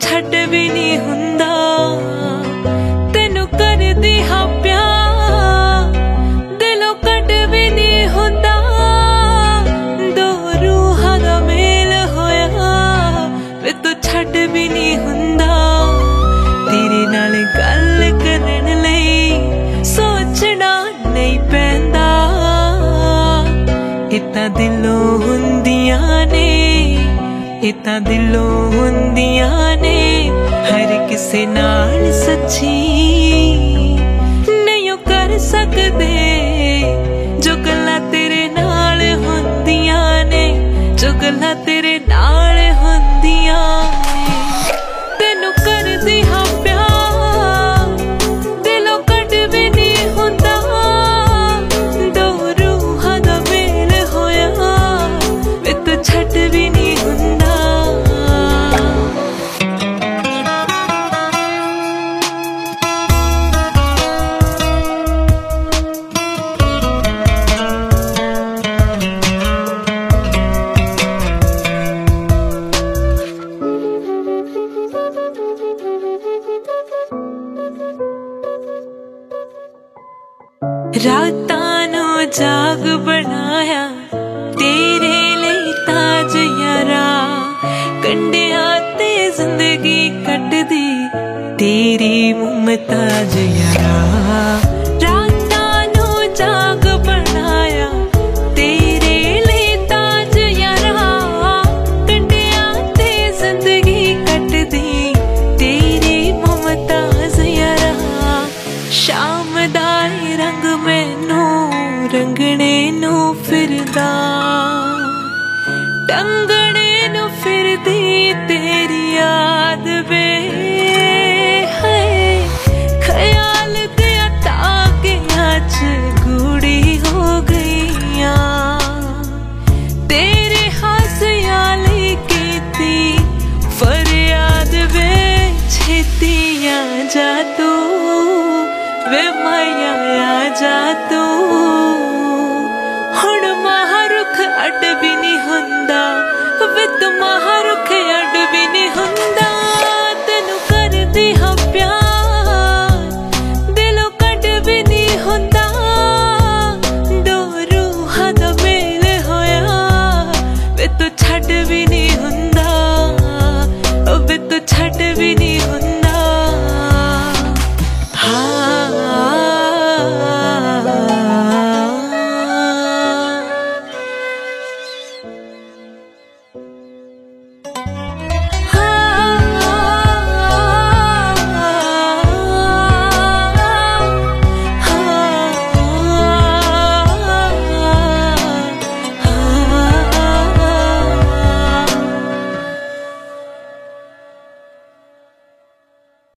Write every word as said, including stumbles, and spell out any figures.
छड्ड भी नहीं हुंदा तेनू करदी हां प्यार दिलों कट भी नहीं हुंदा दो रूहां दा मेल होया वे तू छड्ड भी नहीं हुंदा तेरे नाल गल करन लई सोचना नहीं पैंदा इतां दिलों हुंदियां ने इतां दिलों हुंदियां ने हर किसे नाल सच्ची नहीं कर सकदे जो गल्लां तेरे नाल हुंदियां ने जो गल्लां तेरे नाल हुंदियां ने तेनू करदी हां प्यार दिलों कट भी नहीं हुंदा दो रूहां दा मेल होया वे तू छड्ड भी नहीं हुंदा रातां नू जाग बनाया तेरे लिए ताज यारा कंडिया ते जिंदगी कटदी तेरी मुमताज यारा रातां नू जाग बनाया तेरे लिए ताज यारा कंडिया ते जिंदगी कटदी तेरी मुमताज यारा शाम दा रंग मैनू रंगने नू फिरदा टंगने नू फिरदी तेरी याद वे हाय ख्याल दिया ताकियां च गूड़ी हो गईयां तेरे हासियाली कीती फरियाद वे छेतियां जा तू वे माया आ जा तू हुण महारुख अड भी नहीं हुंदा वे तू महारुख अड भी नहीं हुंदा तेनू करदी हां प्यार दिलों कट भी नहीं हुंदा दो रूहां दा मेल होया वे तू छड्ड भी नहीं हुंदा वे तू छड्ड भी नहीं